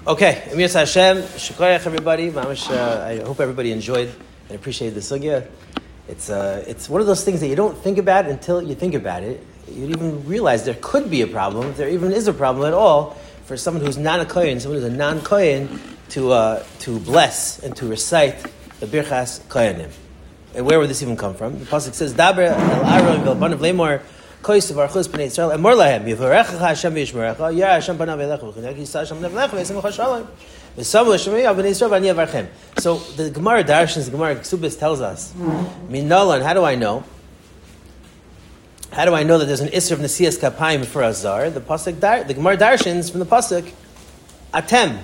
Okay, Emir Hashem, Shukrayach everybody. I hope everybody enjoyed and appreciated the sugya. It's one of those things that you don't think about until you think about it. You even realize there could be a problem, if there even is a problem at all, for someone who's not a kohen, someone who's a non-kohen, to bless and to recite the Birchas Kohanim. And where would this even come from? The pasuk says, "Daber el Aaron vel banav lemor kois varchus bnei Yisrael emor lahem yivarecha Hashem v'yishmerecha yar Hashem banav elecha v'chineg yisah Hashem banav elecha v'yisimcha shalom v'savu Hashem bnei Yisrael v'ani avarchem." So the Gemara Darshans, the Gemara Ksubis tells us, Minalan, how do I know? How do I know that there's an Isra of Nesias Kapayim for Azar? The Gemara Darshans from the pasuk, Atem,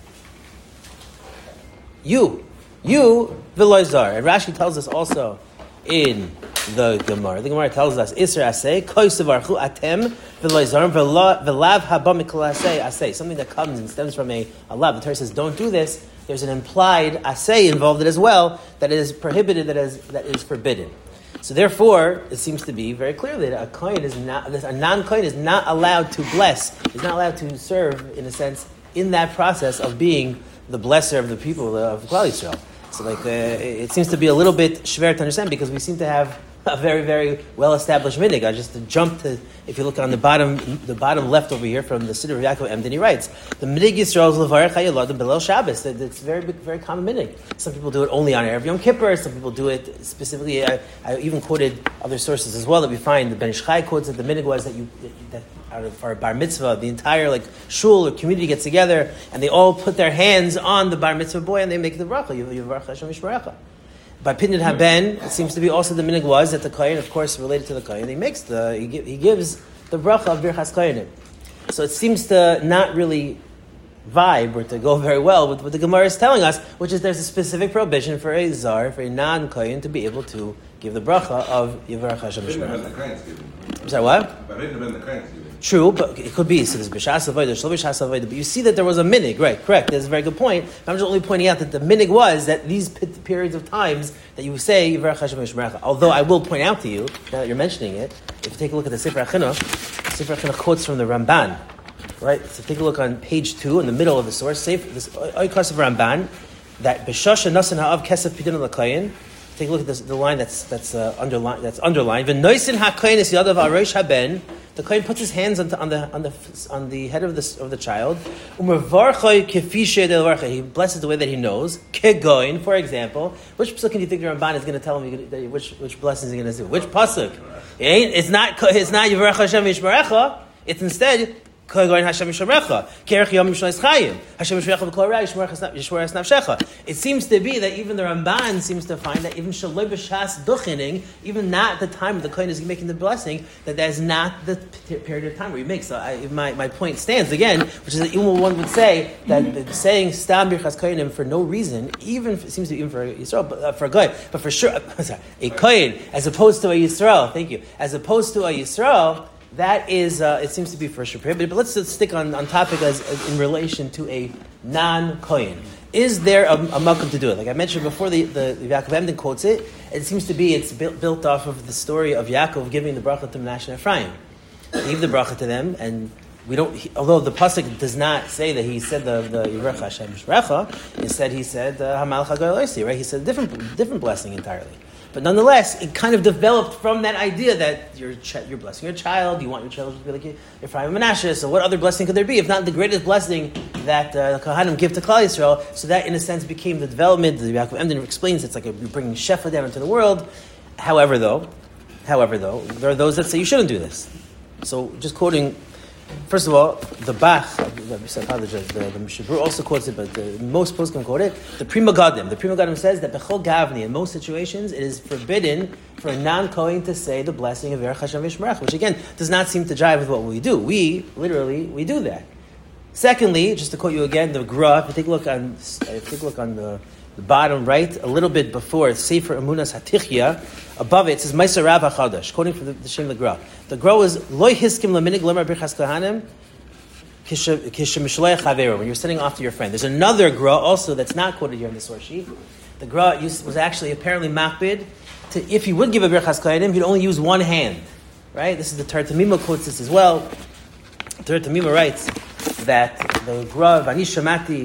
you v'loizar. And Rashi tells us also in the Gemara. The Gemara tells us Isra asay koisavarchu atem v'loizar v'lav haba mikol asay. Something that comes and stems from a lav. The Torah says don't do this. There's an implied asay involved in it as well that is prohibited, that is forbidden. So therefore, it seems to be very clear that a non-kohen is not allowed to bless, is not allowed to serve, in a sense, in that process of being the blesser of the people of Klal Yisrael. So it seems to be a little bit schwer to understand because we seem to have a very, very well-established minhag. I just jump to, if you look on the bottom left over here from the Siddur of Yaakov Emden, he writes, the minhag Yisrael is levarech hayoladim belel Shabbos. It's very, very common minhag. Some people do it only on Erev Yom Kippur. Some people do it specifically. I even quoted other sources as well that we find. The Ben Ish Chai quotes that the minhag was that out of our bar mitzvah, the entire shul or community gets together and they all put their hands on the bar mitzvah boy and they make the bracha. Yivarech Hashem v'yishmerecha. By Pidyon Haben, it seems to be also the minhag was that the kohen, of course, related to the kohen, he gives the bracha of Birchas Kohanim. So it seems to not really vibe or to go very well with what the Gemara is telling us, which is there's a specific prohibition for a zar, for a non-kohen, to be able to give the bracha of Yivarech Hashem v'yishmerecha. I'm sorry, what? True, but it could be. So there's B'shas Avodah, there's B'shas Avodah, but you see that there was a minhag, right? Correct. That's a very good point. I'm just only pointing out that the minhag was that these periods of times that you say Yivarech Hashem v'yishmerecha. Although I will point out to you, now that you're mentioning it, if you take a look at the Sefer HaChinuch quotes from the Ramban, right? So take a look on page 2 in the middle of the source. This Oikos of Ramban that B'shasha Nasan Ha'av Kesef Pidyon L'Kohen. Take a look at the line that's underlined. V'noisin HaKohen is Yadav Arosh Haben. The kohen puts his hands on the head of the child. He blesses the way that he knows. Kegoin, for example. Which pasuk do you think the Ramban is going to tell him which blessings he's going to do? Which pasuk? It's not Yivarech Hashem v'yishmerecha. It's instead Kegoin Hashem v'yishmerecha. Kerech Yom Yishmeres Chayim. Hashem v'yishmerecha v'kol rei Yishmeres Nafshecha. It seems to be that even the Ramban seems to find that even Shaloi B'Shas Duchining, even not the time the kohen is making the blessing, that is not the period of time where he makes. So my point stands again, which is that even one would say that saying Stam Birchas Kohanim for no reason, even it seems to be even for Yisrael, but for a kohen, but for sure, a kohen as opposed to a Yisrael. Thank you. As opposed to a Yisrael. That is, it seems to be for sure prohibited. But let's just stick on topic as in relation to a non-kohen. Is there a makom to do it? Like I mentioned before, the Yaakov Emden quotes it. It seems to be it's built off of the story of Yaakov giving the bracha to Menashe and Ephraim. He gave the bracha to them, and we don't. Although the pasuk does not say that he said the Yivarech Hashem v'yishmerecha, instead he said Hamalach HaGoy Loisi, right? He said a different blessing entirely. But nonetheless, it kind of developed from that idea that you're blessing your child, you want your child to be like Ephraim and Menashe, so what other blessing could there be, if not the greatest blessing that the Kohanim give to Klal Yisrael? So that, in a sense, became the development. The Yaakov Emden explains it's like you're bringing Shefa down into the world. However, though, there are those that say you shouldn't do this. So, just quoting, first of all, the Bach, the Mishabur also quotes it, but most posts can quote it. The Pri Megadim says that Bechol Gavni, in most situations, it is forbidden for a non-Kohen to say the blessing of Yivarech Hashem v'yishmerecha, which again does not seem to jive with what we do. We do that. Secondly, just to quote you again, the Gra. If you take a look on the bottom right, a little bit before Sefer Emunas Hatichya, above it says Ma'aser Rav HaChadash, quoting from the Shem the Gra. The Gra was Loi Hiskim Laminig Lemar Birchas Kohanim Kishemishlei Chaveru, when you're sitting off to your friend. There's another Gra also that's not quoted here in the source sheet. The Gra was actually apparently makbid to, if you would give a Birchas Kohanim, you'd only use one hand. Right? This is the Torah Tamima quotes this as well. The Torah Tamima writes that the Gra Vani Shamati.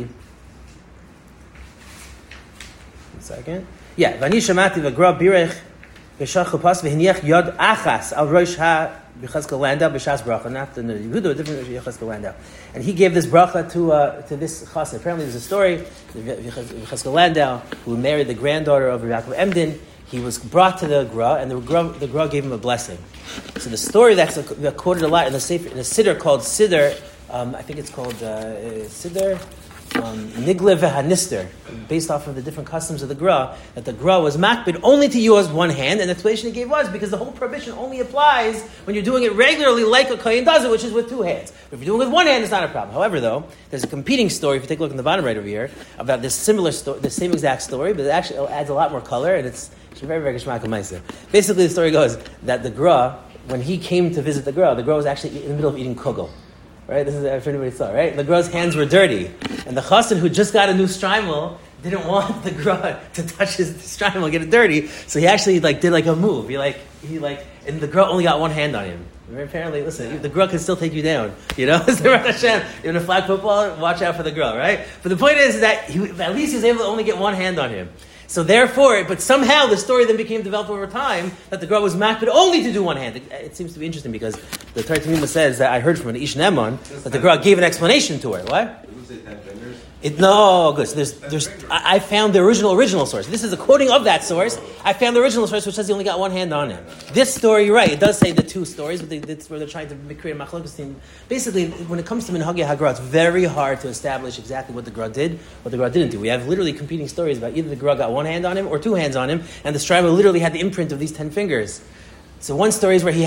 One second. Yeah, Vani Shamati the Gra Birech B'Shach Chupas V'Hiniach Yod Achas Al Rosh Ha B'Chazkel Landau B'Shas Bracha, not the Yehuda, a different B'Chazkel Landau. And he gave this bracha to this chassid. Apparently, there's a story B'Chazkel Landau who married the granddaughter of Yaakov Emden. He was brought to the Gra, and the Gra gave him a blessing. So the story that's quoted a lot in the Siddur called Siddur, I think it's called Siddur Nigle V'Hanister, based off of the different customs of the Gra, that the Gra was makbid only to use one hand, and the explanation he gave was because the whole prohibition only applies when you're doing it regularly like a Kohen does it, which is with two hands. But if you're doing it with one hand, it's not a problem. However, though, there's a competing story, if you take a look in the bottom right over here, about this similar story, the same exact story, but it actually adds a lot more color, and it's very, very geshmak ma'aser. Basically, the story goes that the Gra, when he came to visit the Gra was actually in the middle of eating kugel. Right? This is if anybody saw, right? The Gra's hands were dirty. And the chassan who just got a new shtreimel didn't want the Gra to touch his shtreimel and get it dirty. So he actually did a move. And the Gra only got one hand on him. Apparently, listen, the Gra can still take you down. You know? In a flag football, watch out for the Gra, right? But the point is that at least he was able to only get one hand on him. So therefore, but somehow the story then became developed over time that the Gra was makbid only to do one hand. It seems to be interesting because the Torah Tamima says that I heard from an Ish Neman that the Gra gave an explanation to her. What? No, good. So I found the original source. This is a quoting of that source. I found the original source which says he only got one hand on him. This story, you're right, it does say the two stories, but that's where they're trying to create a machlokes team. Basically, when it comes to Minhagei HaGra, it's very hard to establish exactly what the Gra did, what the Gra didn't do. We have literally competing stories about either the Gra got one hand on him or two hands on him, and the scribe literally had the imprint of these 10 fingers. So one story is where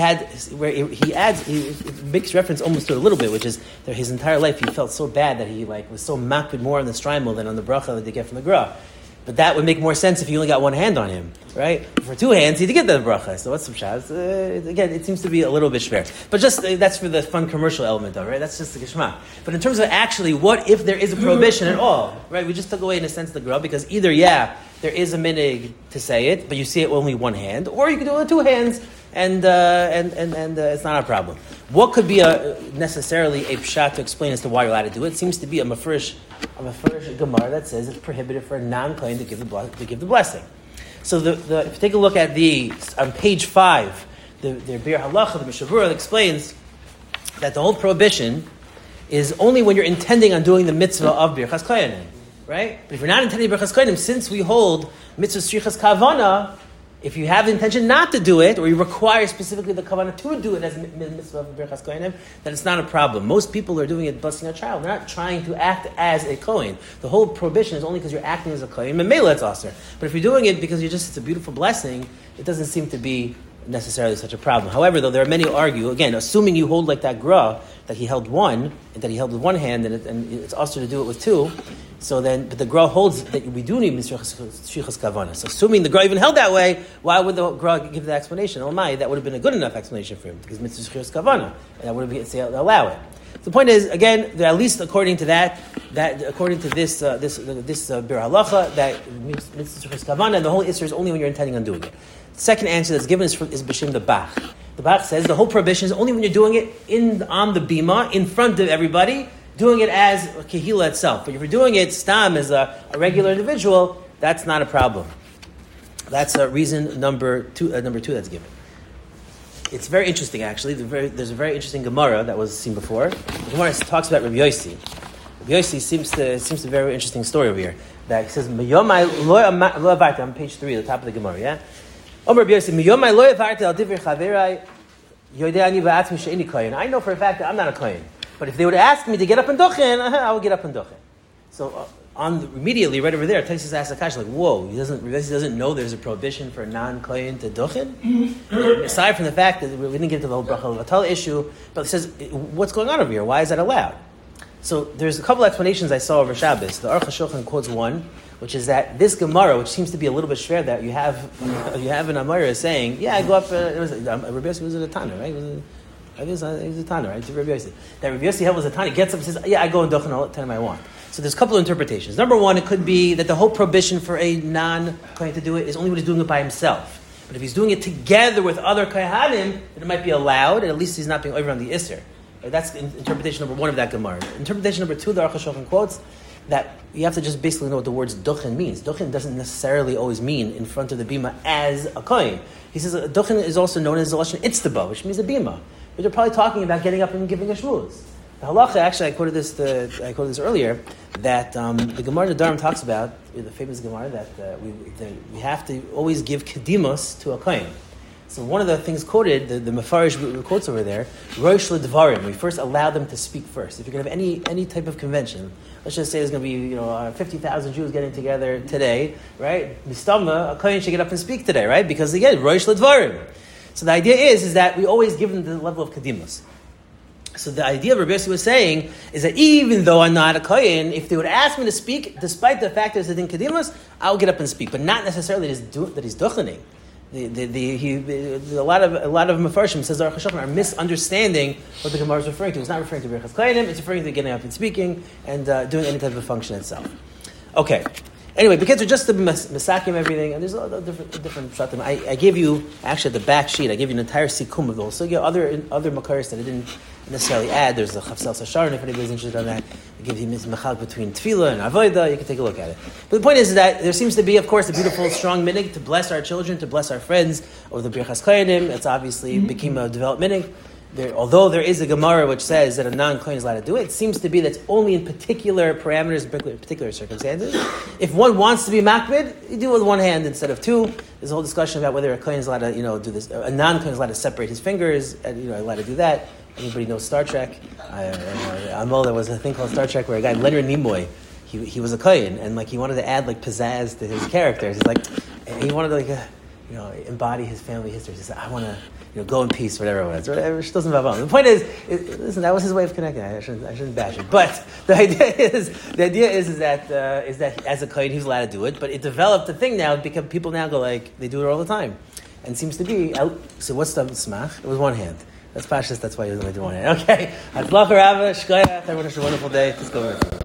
it makes reference almost to it a little bit, which is that his entire life he felt so bad that he was so makbid more on the shtreimel than on the bracha that they get from the Gra. But that would make more sense if you only got one hand on him, right? For two hands, he did get the bracha. So what's some shas? Again, it seems to be a little bit schwer. But just that's for the fun commercial element, though, right? That's just the geshmak. But in terms of actually, what if there is a prohibition at all, right? We just took away in a sense the Gra because either there is a minig to say it, but you see it with only one hand, or you can do it with two hands. And it's not a problem. What could be necessarily a pshat to explain as to why you're allowed to do it? It seems to be a mafresh gemara that says it's prohibited for a non-kohen to give the blessing. So if you take a look at on page 5, the Bir Halacha, the Mishavura explains that the whole prohibition is only when you're intending on doing the mitzvah of Birchas Kohanim, right? But if you're not intending Birchas Kohanim, since we hold mitzvah strichas kavana, if you have the intention not to do it, or you require specifically the kavanah to do it as mitzvah of Birchas Kohanim, then it's not a problem. Most people are doing it blessing a child. They're not trying to act as a kohen. The whole prohibition is only because you're acting as a kohen. And Memela it's aser. But if you're doing it because it's a beautiful blessing, it doesn't seem to be necessarily such a problem. However, though, there are many who argue, again, assuming you hold like that Gra, that he held one, and that he held with one hand, and it's aser to do it with two, so then, but the Gra holds that we do need shrichas kavana. So assuming the Gra even held that way, why would the Gra give the explanation? Oh my, that would have been a good enough explanation for him, because mitzvah shrichas kavana, and that would have been, say, allow it. The point is, again, that at least according to that according to this Bir Halacha, that mitzvah shrichas kavana, and the whole issur is only when you're intending on doing it. The second answer that's given is B'Shem the Bach. The Bach says the whole prohibition is only when you're doing it on the bima, in front of everybody, doing it as a kehila itself. But if you're doing it stam as a regular individual, that's not a problem. That's reason number two that's given. It's very interesting, actually. There's a very interesting Gemara that was seen before. The Gemara talks about Rabbi Yossi. Rabbi Yossi seems to be a very interesting story over here. That he says, on page 3, at the top of the Gemara, yeah? I know for a fact that I'm not a kohen. But if they would ask me to get up and duchen, I would get up and duchen. So immediately, right over there, Taisus asks Akash, whoa, he doesn't know there's a prohibition for a non-kohen to duchen? Aside from the fact that we didn't get to the whole bracha levatala issue, but it says, what's going on over here? Why is that allowed? So there's a couple explanations I saw over Shabbos. The Aruch HaShulchan quotes one, which is that this Gemara, which seems to be a little bit schwer, that you have an Amira saying, I go up, Rabbi Yossi was a Tana, right? He was a Tana, right? It's Rabbi Yossi. That Rabbi Yossi was a Tana, gets up and says, I go and duchen all the time I want. So there's a couple of interpretations. Number one, it could be that the whole prohibition for a non-kohen to do it is only when he's doing it by himself. But if he's doing it together with other kohanim, then it might be allowed, and at least he's not being over on the isser. That's interpretation number one of that Gemara. Interpretation number two, the Aruch HaShulchan quotes that you have to just basically know what the words duchen means. Duchen doesn't necessarily always mean in front of the bima as a kohen. He says duchen is also known as the lashon itztaba, which means a bima. But they're probably talking about getting up and giving a shmuz. The halacha, actually, I quoted this earlier, that the Gemara Nedarim talks about, the famous Gemara, that we have to always give kedimos to a kohen. So one of the things quoted, the Mefarish quotes over there, Rosh L'Dvarim, we first allow them to speak first. If you're going to have any type of convention, let's just say there's going to be 50,000 Jews getting together today, right? Mistama, a kohen should get up and speak today, right? Because again, Rosh L'Dvarim. So the idea is that we always give them the level of kedimos. So the idea Rabbi Yossi was saying is that even though I'm not a kohen, if they would ask me to speak, despite the fact that it's in kedimos, I'll get up and speak, but not necessarily that he's duchening. A lot of Mefarshim, says the Aruch HaShulchan, are misunderstanding what the Gemara is referring to. It's not referring to Birchas Kohanim, it's referring to getting up and speaking and doing any type of function itself. Okay. Anyway, because we're just the Mesakim everything, and there's a lot of different pshatim. I gave you, actually at the back sheet, I gave you an entire sikum of those. So you have other makaris that I didn't necessarily add. There's the Chavsel Sasharon, if anybody's interested in that. I give you mechal between tefillah and avodah. You can take a look at it. But the point is that there seems to be, of course, a beautiful, strong minig to bless our children, to bless our friends, or the Birchas Kohanim. It's obviously became a developed minig. Although there is a Gemara which says that a non-kohen is allowed to do it, it seems to be that's only in particular parameters, particular circumstances. If one wants to be makbid, you do it with one hand instead of two. There's a whole discussion about whether a kohen is allowed to, do this. A non-kohen is allowed to separate his fingers, and allowed to do that. Anybody knows Star Trek? Amol, there was a thing called Star Trek where a guy, Leonard Nimoy, he was a kohen, and he wanted to add pizzazz to his characters. He's he wanted to embody his family history. He said, I want to. Go in peace, whatever it was. Whatever, she doesn't have on. The point is, listen, that was his way of connecting. I shouldn't bash it. But the idea is that as a kohen, he's allowed to do it. But it developed a thing now because people now go they do it all the time, and seems to be. So what's the smach? It was one hand. That's pashas. That's why he was only doing one hand. Okay. Hatzlacha Rava, shkoyach. Everyone has a wonderful day. Let's go.